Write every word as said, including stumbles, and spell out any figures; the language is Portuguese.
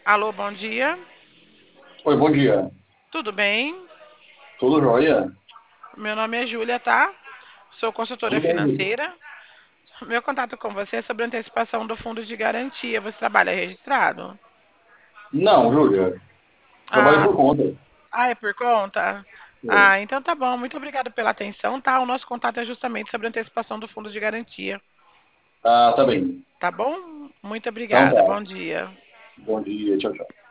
Alô, bom dia. Oi, bom dia. Tudo bem? Tudo jóia? Meu nome é Júlia, tá? Sou consultora Tudo bem, Júlio? financeira. Meu contato com você é sobre antecipação do fundo de garantia. Você trabalha registrado? Não, Júlia. Trabalho Ah, por conta. ah, é por conta? É. Ah, então tá bom. Muito obrigada pela atenção, tá? O nosso contato é justamente sobre antecipação do fundo de garantia. Ah, tá bem. Tá bom? Muito Então obrigada. tá. Bom dia. Bom dia, tchau, tchau.